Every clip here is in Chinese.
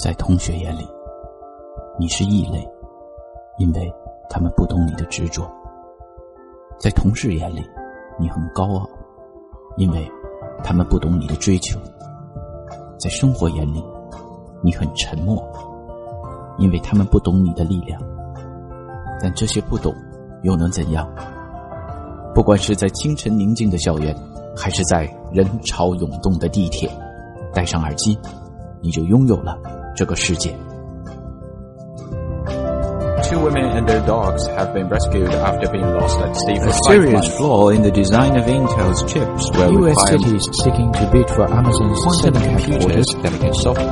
在同学眼里，你是异类，因为他们不懂你的执着；在同事眼里，你很高傲，因为他们不懂你的追求；在生活眼里，你很沉默，因为他们不懂你的力量。但这些不懂又能怎样？不管是在清晨宁静的校园，还是在人潮涌动的地铁，戴上耳机，你就拥有了这个世界。 Two women and their dogs have been rescued after being lost at sea for 5 months. A serious flaw in the design of Intel's chips will U.S. require cities seeking to bid for Amazon's quantum computers headquarters. that can solve.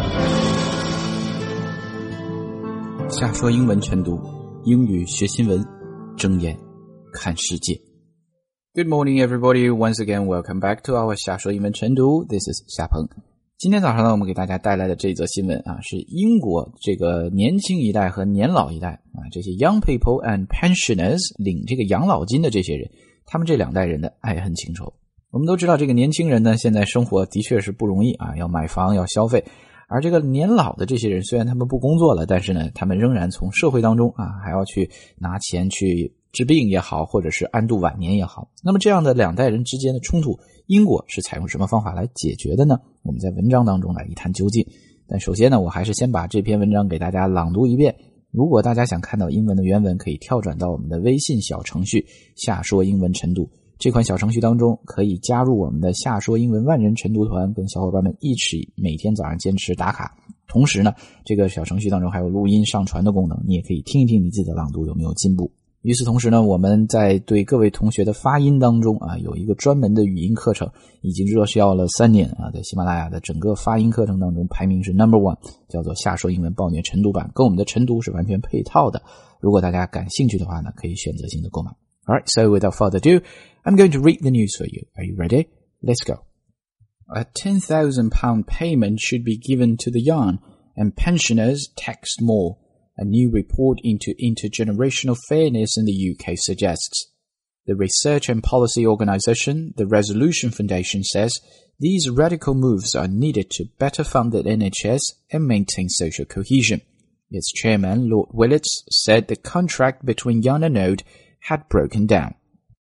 瞎说英文晨读，英语学新闻，睁眼看世界。Good morning, everybody. Once again, welcome back to our 瞎说英文晨读。This is 夏鹏。今天早上呢，我们给大家带来的这则新闻啊，是英国这个年轻一代和年老一代啊，这些 young people and pensioners 领这个养老金的这些人，他们这两代人的爱恨情仇。我们都知道，这个年轻人呢，现在生活的确是不容易啊，要买房，要消费。而这个年老的这些人，虽然他们不工作了，但是呢，他们仍然从社会当中啊，还要去拿钱去治病也好，或者是安度晚年也好。那么这样的两代人之间的冲突，英国是采用什么方法来解决的呢？我们在文章当中来一探究竟。但首先呢，我还是先把这篇文章给大家朗读一遍。如果大家想看到英文的原文，可以跳转到我们的微信小程序瞎说英文晨读。这款小程序当中可以加入我们的瞎说英文万人晨读团，跟小伙伴们一起每天早上坚持打卡。同时呢，这个小程序当中还有录音上传的功能，你也可以听一听你自己的朗读有没有进步。与此同时呢，我们在对各位同学的发音当中啊，有一个专门的语音课程，已经热销了3年啊，在喜马拉雅的整个发音课程当中排名是 No.1， 叫做瞎说英文暴虐晨读版，跟我们的晨读是完全配套的。如果大家感兴趣的话呢，可以选择性的购买。Alright, so without further ado, I'm going to read the news for you. Are you ready? Let's go. A £10,000 payment should be given to the young, and pensioners taxed more. A new report into intergenerational fairness in the UK suggests. The research and policy organisation, the Resolution Foundation, says these radical moves are needed to better fund the NHS and maintain social cohesion. Its chairman, Lord Willits, said the contract between young and old had broken down.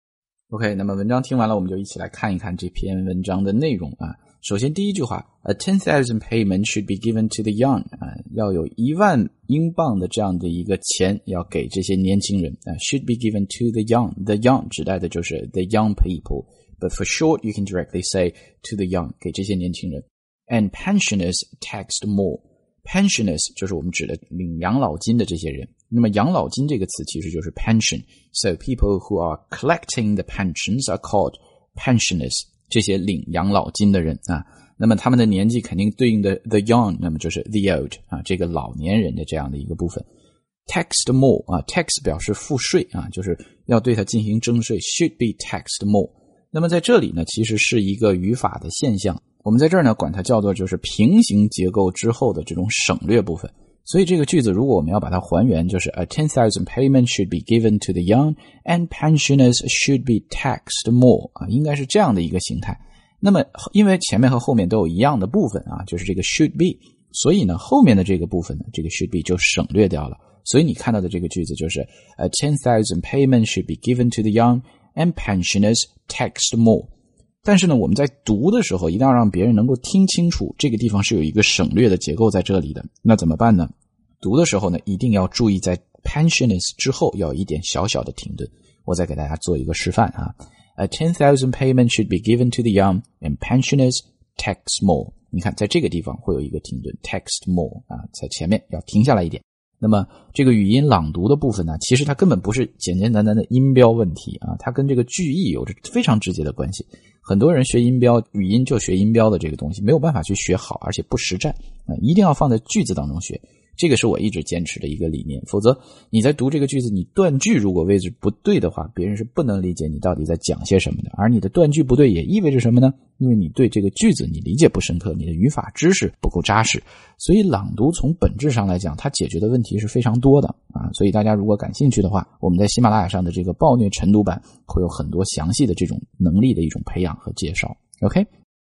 OK, 那么文章听完了，我们就一起来看一看这篇文章的内容啊。首先第一句话 ，A 10,000 payment should be given to the young 啊，要有1万英镑的这样的一个钱要给这些年轻人啊 ，should be given to the young. The young 指代的就是 the young people, but for short you can directly say to the young 给这些年轻人。And pensioners taxed more. Pensioners 就是我们指的领养老金的这些人。那么养老金这个词其实就是 pension. So people who are collecting the pensions are called pensioners. 这些领养老金的人啊，那么他们的年纪肯定对应的 the young， 那么就是 the old 啊，这个老年人的这样的一个部分。Taxed more 啊 ，tax 表示赋税啊，就是要对它进行征税 ，should be taxed more。那么在这里呢，其实是一个语法的现象，我们在这儿呢管它叫做就是平行结构之后的这种省略部分。所以这个句子如果我们要把它还原，就是 A 10,000 payment should be given to the young and pensioners should be taxed more 啊，应该是这样的一个形态。那么因为前面和后面都有一样的部分啊，就是这个 should be， 所以呢后面的这个部分呢，这个 should be 就省略掉了。所以你看到的这个句子就是 A 10,000 payment should be given to the young and pensioners taxed more。但是呢，我们在读的时候一定要让别人能够听清楚这个地方是有一个省略的结构在这里的。那怎么办呢？读的时候呢，一定要注意在 pensioners 之后要有一点小小的停顿。我再给大家做一个示范啊。A 10,000 payment should be given to the young and pensioners tax more. 你看在这个地方会有一个停顿 taxed more 啊，在前面要停下来一点。那么这个语音朗读的部分呢，其实它根本不是简简单单的音标问题啊，它跟这个句意有着非常直接的关系。很多人学音标，语音就学音标的这个东西，没有办法去学好，而且不实战啊，一定要放在句子当中学。这个是我一直坚持的一个理念，否则你在读这个句子，你断句如果位置不对的话，别人是不能理解你到底在讲些什么的。而你的断句不对也意味着什么呢？因为你对这个句子你理解不深刻，你的语法知识不够扎实。所以朗读从本质上来讲，它解决的问题是非常多的啊。所以大家如果感兴趣的话，我们在喜马拉雅上的这个暴虐晨读版会有很多详细的这种能力的一种培养和介绍。OK，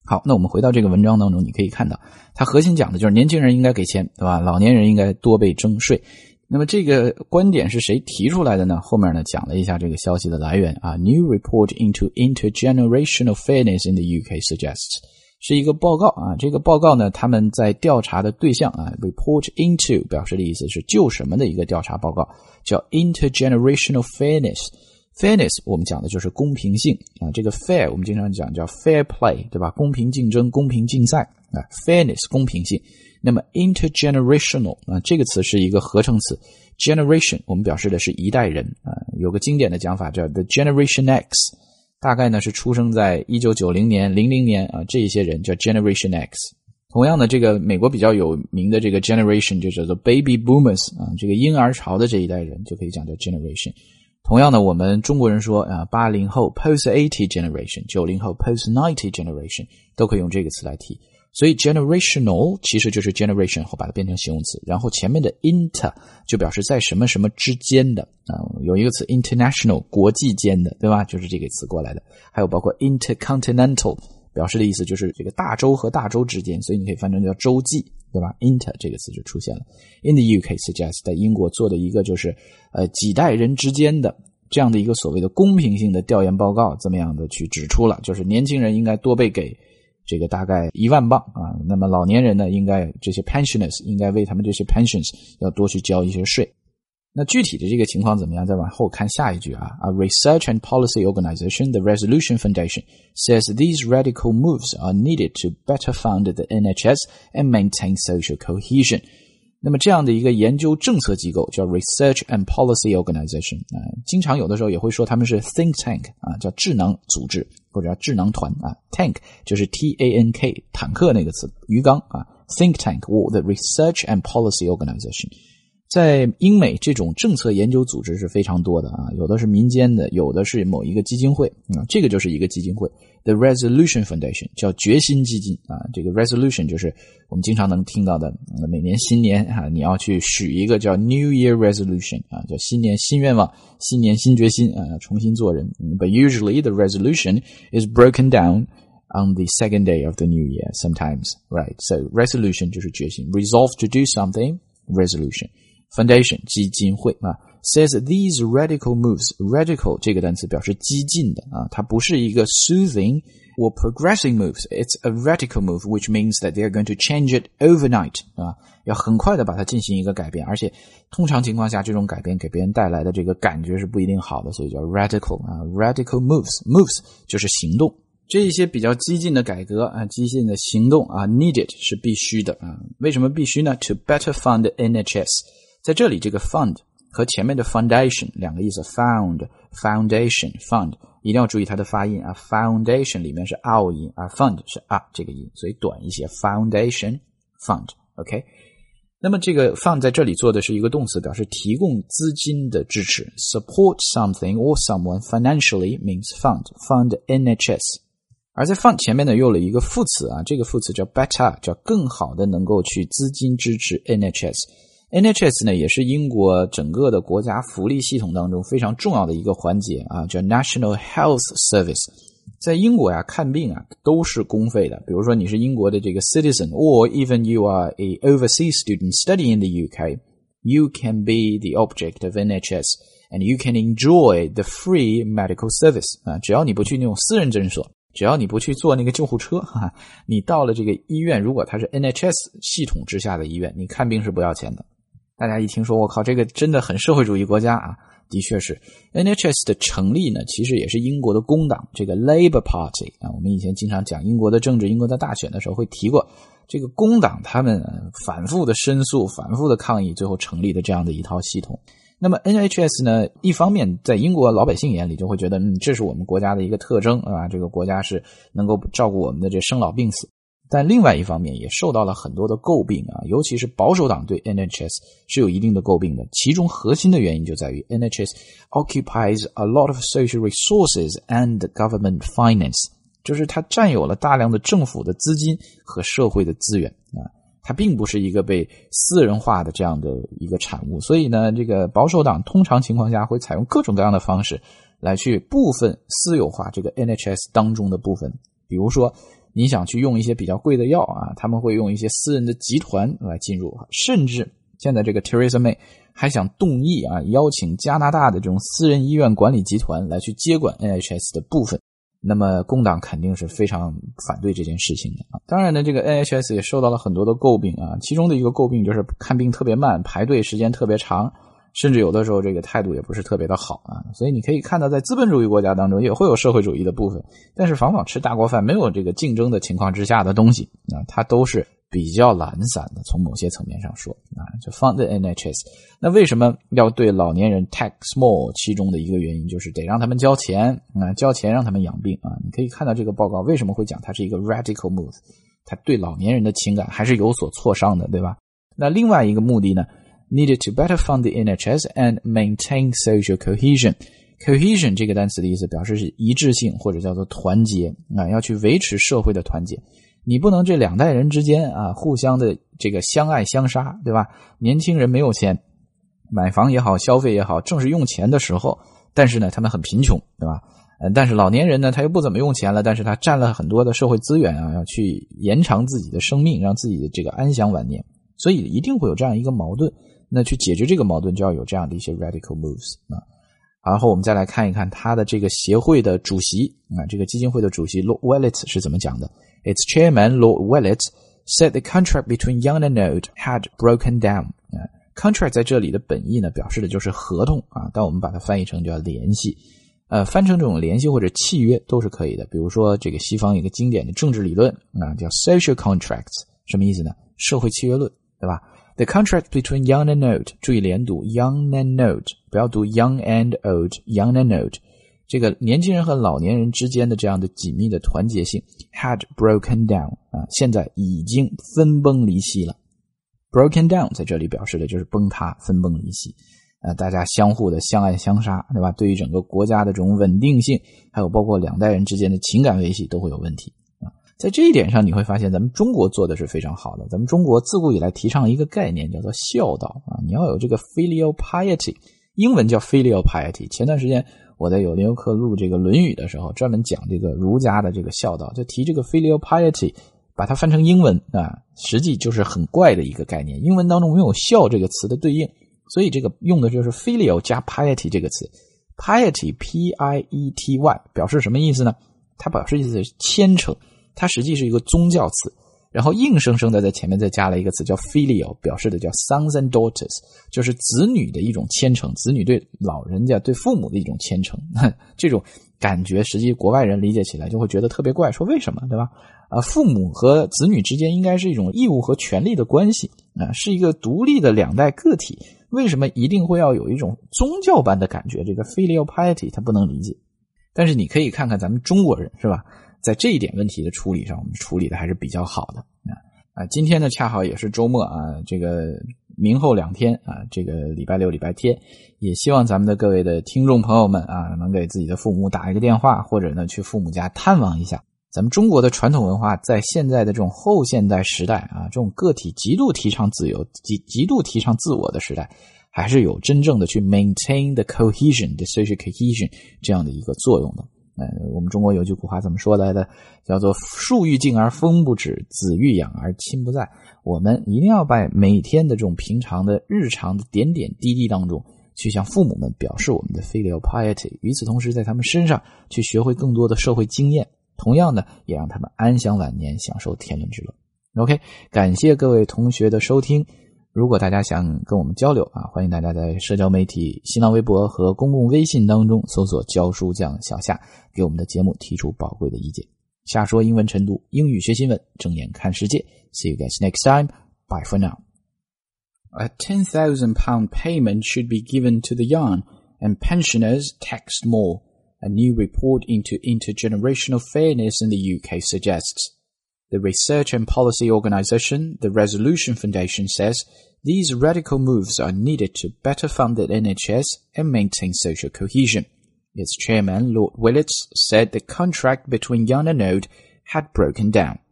好，那我们回到这个文章当中，你可以看到它核心讲的就是年轻人应该给钱，对吧？老年人应该多被征税。那么这个观点是谁提出来的呢？后面呢讲了一下这个消息的来源啊。New report into intergenerational fairness in the UK suggests 是一个报告啊。这个报告呢，他们在调查的对象啊 ，report into 表示的意思是就什么的一个调查报告，叫 intergenerational fairness。Fairness 我们讲的就是公平性啊，这个 fair 我们经常讲叫 fair play， 对吧？公平竞争、公平竞赛啊 ，fairness 公平性。那么 intergenerational 啊，这个词是一个合成词 ，generation 我们表示的是一代人啊，有个经典的讲法叫 the generation X， 大概呢是出生在1990年、00年啊，这一些人叫 generation X。同样的，这个美国比较有名的这个 generation 就叫做 baby boomers 啊，这个婴儿潮的这一代人就可以讲叫 generation。同样的，我们中国人说啊，80后 post-80 generation， 90后 post-90 generation 都可以用这个词来提。所以 generational 其实就是 generation 后把它变成形容词，然后前面的 inter 就表示在什么什么之间的啊，有一个词 international 国际间的，对吧？就是这个词过来的。还有包括 intercontinental 表示的意思就是这个大洲和大洲之间，所以你可以翻成叫洲际，对吧 ？inter 这个词就出现了。In the UK suggests 在英国做的一个就是几代人之间的这样的一个所谓的公平性的调研报告，这么样的去指出了，就是年轻人应该多被给这个大概1万镑啊，那么老年人呢，应该这些 pensioners 应该为他们这些 pensions 要多去交一些税。那具体的这个情况怎么样？再往后看下一句啊 A research and policy organization, the Resolution Foundation, says these radical moves are needed to better fund the NHS and maintain social cohesion. 那么这样的一个研究政策机构叫 Research and Policy Organization 经常有的时候也会说他们是 think tank 啊，叫智囊组织或者叫智囊团啊 tank 就是 T-A-N-K 坦克那个词鱼缸啊 think tank or the Research and Policy Organization。在英美这种政策研究组织是非常多的啊，有的是民间的，有的是某一个基金会啊，这个就是一个基金会 The Resolution Foundation 叫决心基金啊，这个 resolution 就是我们经常能听到的每年新年啊，你要去许一个叫 New Year Resolution 啊，叫新年新愿望，新年新决心啊，重新做人 But usually the resolution is broken down on the second day of the new year sometimes, right? So resolution 就是决心 Resolve to do something, resolution.Foundation 基金会啊 says these radical moves radical 这个单词表示激进的啊，它不是一个 soothing or progressing moves, it's a radical move which means that they are going to change it overnight 啊，要很快的把它进行一个改变，而且通常情况下这种改变给别人带来的这个感觉是不一定好的，所以叫 radical 啊 radical moves 就是行动。这一些比较激进的改革啊，激进的行动啊 needed 是必须的啊，为什么必须呢 To better fund the NHS在这里这个 fund 和前面的 foundation 两个意思 foundation fund 一定要注意它的发音啊 foundation 里面是 ao 音而 fund 是这个音，所以短一些 foundation fund OK 那么这个 fund 在这里做的是一个动词，表示提供资金的支持 support something or someone financially means fund NHS 而在 fund 前面呢又有了一个副词啊，这个副词叫 better 叫更好的能够去资金支持 NHS呢也是英国整个的国家福利系统当中非常重要的一个环节啊，叫 National Health Service。在英国呀，看病啊都是公费的。比如说你是英国的这个 citizen, or even you are a overseas student studying in the UK, you can be the object of NHS and you can enjoy the free medical service 啊，只要你不去那种私人诊所。只要你不去坐那个救护车你到了这个医院，如果它是 NHS 系统之下的医院，你看病是不要钱的。大家一听说我靠这个真的很社会主义国家啊，的确是 NHS 的成立呢其实也是英国的工党这个 Labour Party 啊，我们以前经常讲英国的政治，英国的大选的时候会提过这个工党他们反复的申诉，反复的抗议，最后成立的这样的一套系统。那么 NHS 呢，一方面在英国老百姓眼里就会觉得这是我们国家的一个特征啊，这个国家是能够照顾我们的这生老病死，但另外一方面也受到了很多的诟病啊，尤其是保守党对 NHS 是有一定的诟病的，其中核心的原因就在于 NHS occupies a lot of social resources and government finance， 就是它占有了大量的政府的资金和社会的资源啊，它并不是一个被私人化的这样的一个产物，所以呢，这个保守党通常情况下会采用各种各样的方式来去部分私有化这个 NHS 当中的部分，比如说你想去用一些比较贵的药啊，他们会用一些私人的集团来进入，甚至现在这个 Theresa May 还想动议啊，邀请加拿大的这种私人医院管理集团来去接管 NHS 的部分。那么工党肯定是非常反对这件事情的啊。当然呢，这个 NHS 也受到了很多的诟病啊，其中的一个诟病就是看病特别慢，排队时间特别长，甚至有的时候这个态度也不是特别的好啊。所以你可以看到在资本主义国家当中也会有社会主义的部分，但是往往吃大锅饭没有这个竞争的情况之下的东西啊，它都是比较懒散的，从某些层面上说啊，就放在 NHS。 那为什么要对老年人 tax more？ 其中的一个原因就是得让他们交钱啊，交钱让他们养病啊。你可以看到这个报告为什么会讲它是一个 radical move， 它对老年人的情感还是有所挫伤的，对吧？那另外一个目的呢， needed to better fund the NHS and maintain social cohesion。 cohesion 这个单词的意思表示是一致性或者叫做团结啊，要去维持社会的团结。你不能这两代人之间啊互相的这个相爱相杀，对吧？年轻人没有钱买房也好，消费也好，正是用钱的时候，但是呢他们很贫穷，对吧？但是老年人呢他又不怎么用钱了，但是他占了很多的社会资源啊，要去延长自己的生命，让自己的这个安享晚年，所以一定会有这样一个矛盾。那去解决这个矛盾就要有这样的一些 radical moves 啊。然后我们再来看一看他的这个协会的主席啊，这个基金会的主席 Lord Willett 是怎么讲的。Its chairman, Lord Willett, said the contract between Young and Old had broken down. Contract 在这里的本意呢，表示的就是合同啊，但我们把它翻译成叫联系。翻成这种联系或者契约都是可以的。比如说这个西方一个经典的政治理论啊，叫 social contracts， 什么意思呢？社会契约论，对吧？ The contract between young and old， 注意连读 young and old， 不要读 young and old， young and old。这个年轻人和老年人之间的这样的紧密的团结性 had broken down 啊，现在已经分崩离析了。 broken down 在这里表示的就是崩塌，分崩离析大家相互的相爱相杀，对吧？对于整个国家的这种稳定性，还有包括两代人之间的情感维系都会有问题啊。在这一点上你会发现咱们中国做的是非常好的。咱们中国自古以来提倡一个概念叫做孝道啊，你要有这个 filial piety， 英文叫 filial piety。 前段时间我在有留课录这个论语的时候专门讲这个儒家的这个孝道，就提这个 filial piety， 把它翻成英文啊，实际就是很怪的一个概念。英文当中没有孝这个词的对应，所以这个用的就是 filial 加 piety 这个词。 piety P-I-E-T-Y 表示什么意思呢？它表示意思是虔诚，它实际是一个宗教词，然后硬生生的在前面再加了一个词叫 filial， 表示的叫 sons and daughters， 就是子女的一种虔诚，子女对老人家对父母的一种虔诚。这种感觉实际国外人理解起来就会觉得特别怪，说为什么，对吧？父母和子女之间应该是一种义务和权利的关系是一个独立的两代个体，为什么一定会要有一种宗教般的感觉？这个 filial piety 他不能理解。但是你可以看看咱们中国人，是吧？在这一点问题的处理上，我们处理的还是比较好的今天呢恰好也是周末啊，这个明后2天啊，这个礼拜六礼拜天，也希望咱们的各位的听众朋友们啊，能给自己的父母打一个电话，或者呢去父母家探望一下。咱们中国的传统文化在现在的这种后现代时代啊，这种个体极度提倡自由、极度提倡自我的时代，还是有真正的去 maintain the cohesion, the social cohesion 这样的一个作用的。我们中国有句古话怎么说来的，叫做树欲静而风不止，子欲养而亲不在。我们一定要在每天的这种平常的日常的点点滴滴当中去向父母们表示我们的 filial piety， 与此同时在他们身上去学会更多的社会经验，同样的也让他们安享晚年，享受天伦之乐。 OK， 感谢各位同学的收听。如果大家想跟我们交流欢迎大家在社交媒体新浪微博和公共微信当中搜索教书匠小夏，给我们的节目提出宝贵的意见。夏说英文晨读，英语学新闻，睁眼看世界。 See you guys next time. Bye for now. A £10,000 payment should be given to the young and pensioners taxed more, a new report into intergenerational fairness in the UK suggests. The research and policy organisation, the Resolution Foundation, says these radical moves are needed to better fund the NHS and maintain social cohesion. Its chairman, Lord Willett, said the contract between young and old had broken down.